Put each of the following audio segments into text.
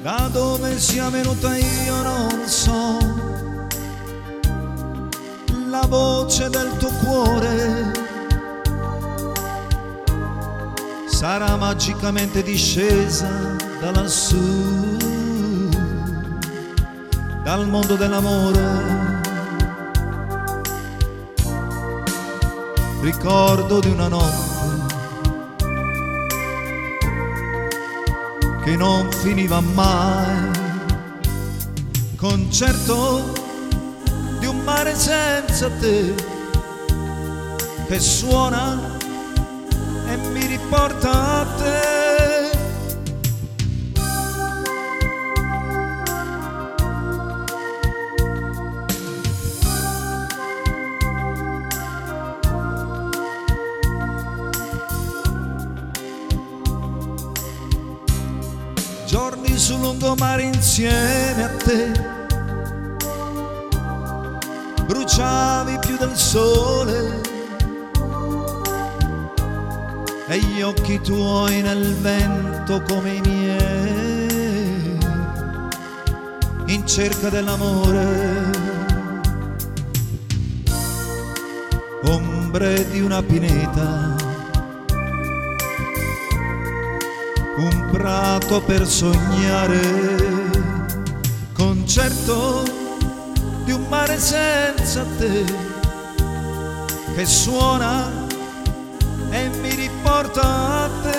Da dove sia venuta io non so, la voce del tuo cuore sarà magicamente discesa da lassù, dal mondo dell'amore. Ricordo di una notte che non finiva mai, concerto di un mare senza te che suona e mi riporta a te. Giorni sul lungomare insieme a te, bruciavi più del sole e gli occhi tuoi nel vento come i miei, in cerca dell'amore, ombre di una pineta, un prato per sognare, concerto di un mare senza te che suona e mi riporta a te.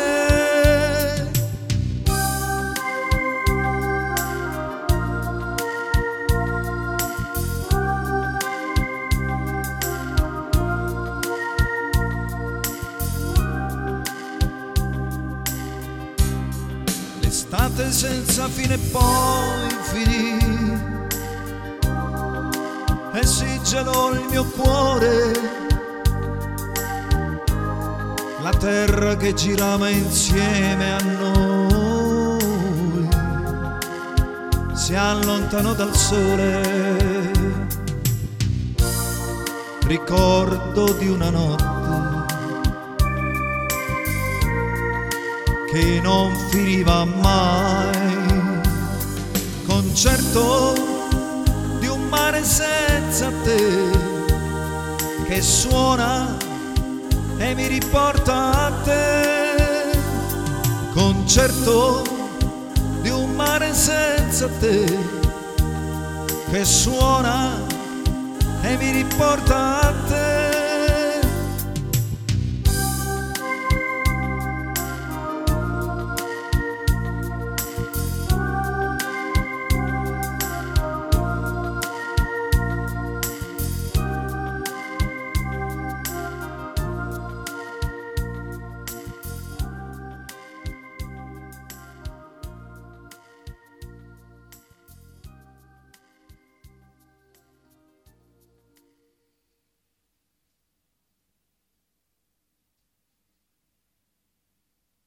L'estate senza fine poi finì e si gelò il mio cuore, la terra che girava insieme a noi si allontanò dal sole. Ricordo di una notte che non finiva mai, concerto di un mare senza te che suona e mi riporta a te, concerto di un mare senza te che suona e mi riporta a te.